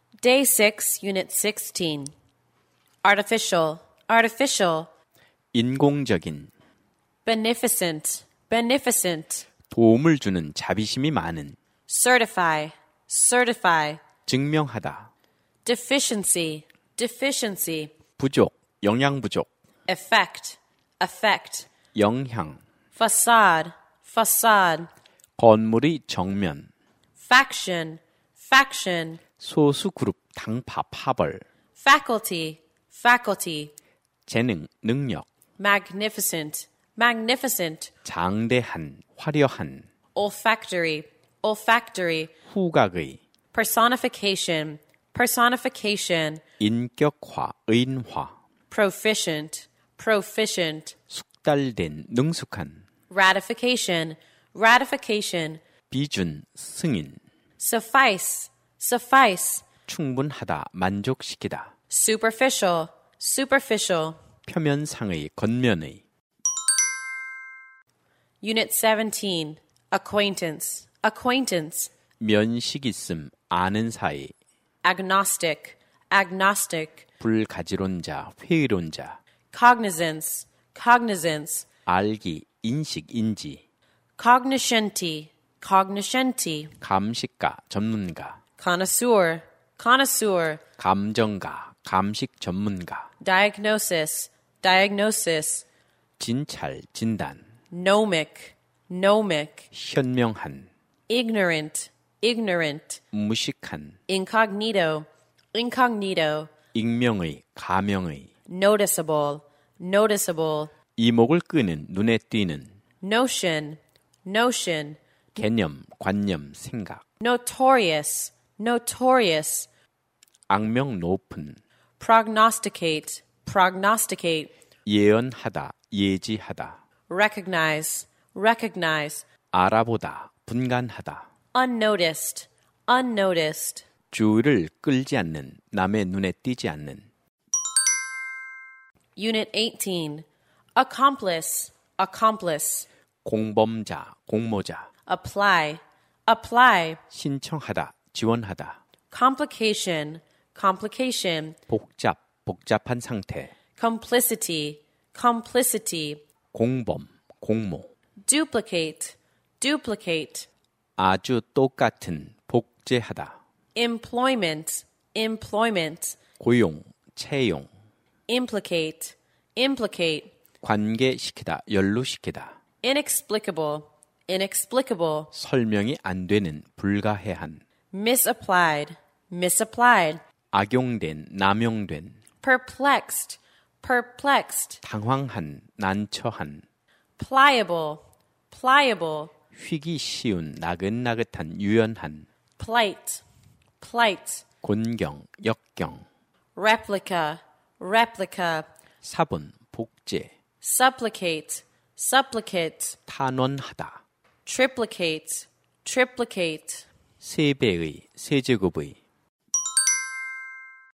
Day 6, Unit 16. Artificial, artificial. 인공적인, Beneficent, beneficent. 도움을 주는 자비심이 많은, Certify, certify. 증명하다, Deficiency, deficiency. 부족, 영양 부족, Effect, effect. 영향, Facade, facade. 건물의 정면, Faction, faction. 소수 그룹 당파 파벌, Faculty, faculty. 재능, 능력, Magnificent, magnificent. 장대한, 화려한, Olfactory, olfactory. 후각의, Personification, personification. 인격화, 의인화, Proficient, proficient. 숙달된, 능숙한, Ratification, ratification. 비준, 승인, Suffice, suffice. 충분하다, 만족시키다, Superficial, superficial. 표면상의, 겉면의, Unit 17. Acquaintance, acquaintance. 면식 있음, 아는 사이, Agnostic, agnostic. 불가지론자, 회의론자, Cognizance, cognizance. 알기, 인식, 인지, Cognoscenti, cognoscenti. 감식가, 전문가, Connoisseur, connoisseur. 감정가, 감식 전문가, Diagnosis, diagnosis. 진찰, 진단, Gnomic, gnomic. 현명한, Ignorant, ignorant. 무식한, Incognito, incognito. 익명의, 가명의, Noticeable, noticeable. 이목을 끄는, 눈에 띄는, Notion, notion. 개념, 관념, 생각, Notorious, notorious. 악명 높은, Prognosticate, prognosticate. 예언하다, 예지하다, Recognize, recognize. 알아보다, 분간하다, Unnoticed, unnoticed. 주의를 끌지 않는, 남의 눈에 띄지 않는, Unit 18. Accomplice, accomplice. 공범자, 공모자, Apply, apply. 신청하다, 지원하다, Complication, complication. 복잡, 복잡한 상태, Complicity, complicity. 공범, 공모, Duplicate, duplicate. 아주 똑같은, 복제하다, Employment, employment. 고용, 채용, Implicate, implicate. 관계시키다, 연루시키다, Inexplicable, inexplicable. 설명이 안 되는, 불가해한, Misapplied, misapplied. 악용된, 남용된, Perplexed, perplexed. 당황한, 난처한, Pliable, pliable. 휘기 쉬운, 나긋나긋한, 유연한, Plight, plight. 곤경, 역경, Replica, replica. 사본, 복제, Supplicate, supplicate. 탄원하다, Triplicate, triplicate. 세 배의, 세제곱의,